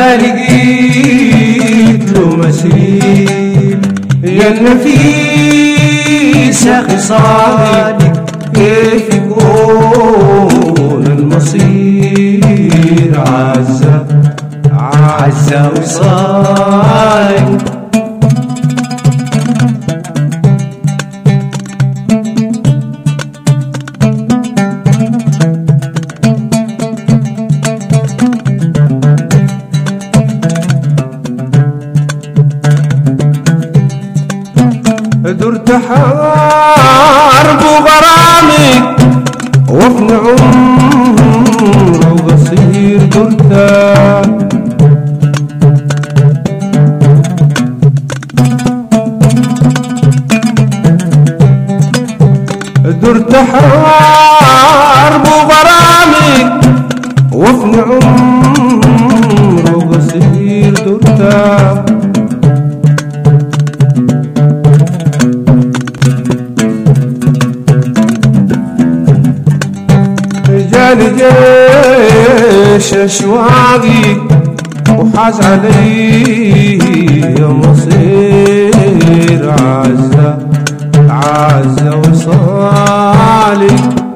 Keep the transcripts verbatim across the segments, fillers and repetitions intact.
ما لقيت له مثيل يا النفيسة خصالك كيف يكون المصير عزة عزة وصالك درت حرب وغرامي وفن عمره قصير درته درت حرب وغرامي وفن عمره قصير درته جاني جيش أشواقي وحاز علي مصير عزة عزة وصالي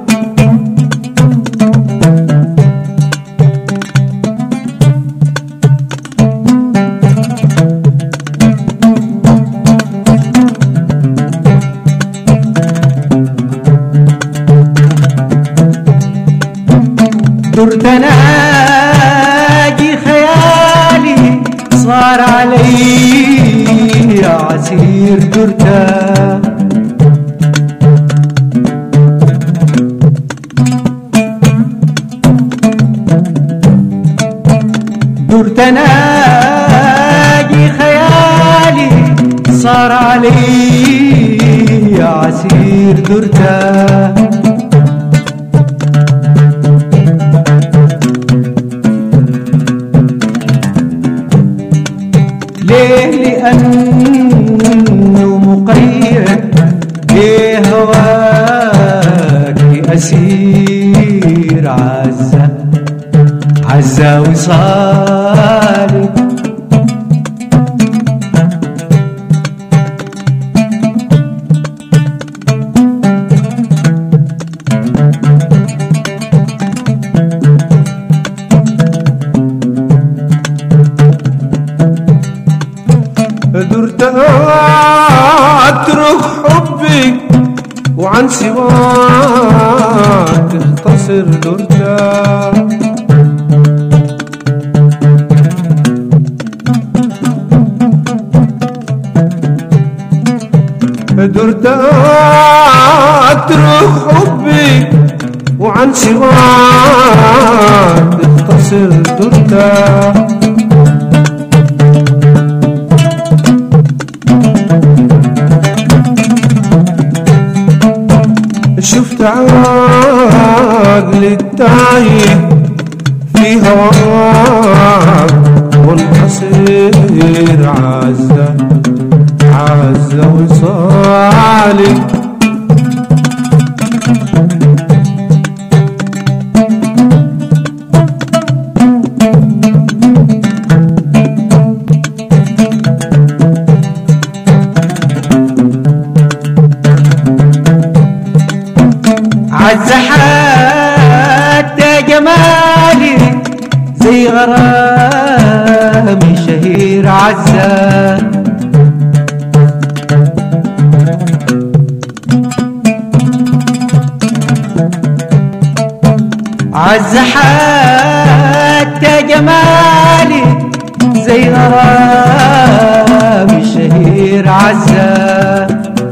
درت اناجي خيالي صار علي عسير درته درت اناجي خيالي صار علي عسير درته ليه لأنه مقيد ليه هواك أسير عزة عزة وصالي درت أترك حبي وعن سواك تختصر درته درت أترك حبي وعن سواك تختصر درته شفت عقلي التايه في هواك منحصر عزة عزة وصالي عزة حتى جمالي زي غرامي شهير عزة عزة حتى جمالي زي غرامي شهير عزة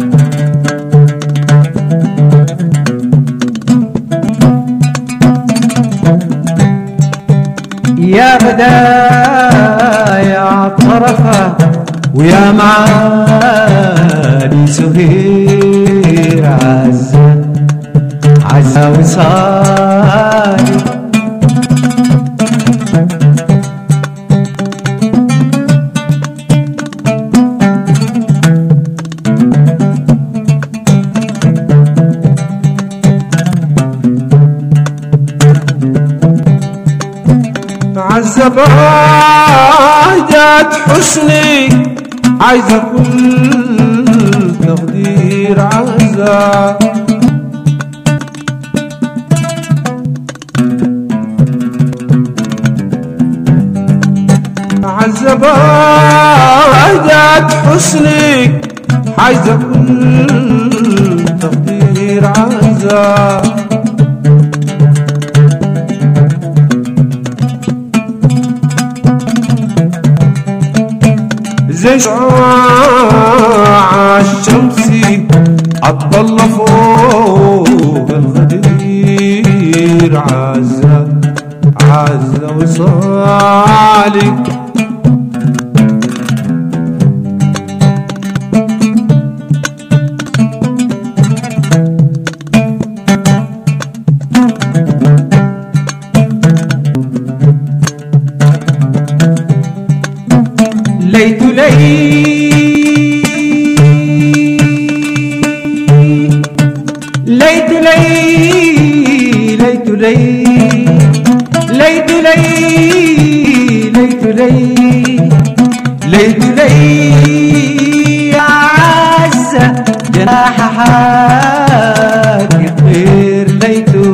يا بدايع طرفه ويا معاني سهير عزة عزة وصالي عزة عزة بهجة حسني عايزة كل تقدير عزة عزة بهجة حسني عايزة كل تقدير عزة زي شعاع الشمسي عالضلة فوق الغدير عزة عزة وصالي ليت لي ليت لي ليت لي ليت لي ليت لي ليت لي يا عزة جناح حاك يطير ليتو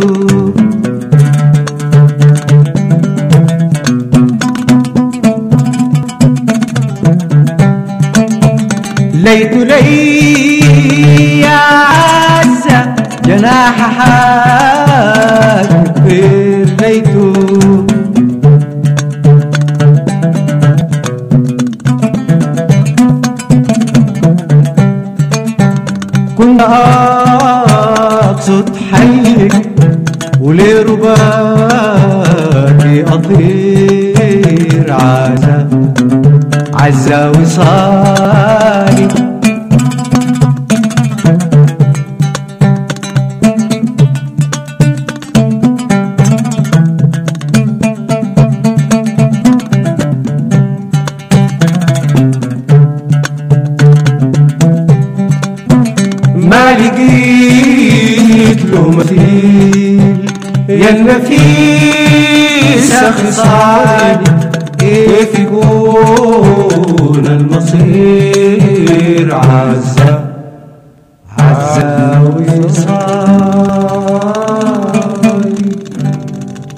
ليت لي يا عزة جناح حاك يطير ليتو كنت أقصد حيك ولرباكي أطير عزة عزة وصالي ما لقيت له مثيل يا النفيسة خصالي كيف يكون المصير عزة عزة وصالي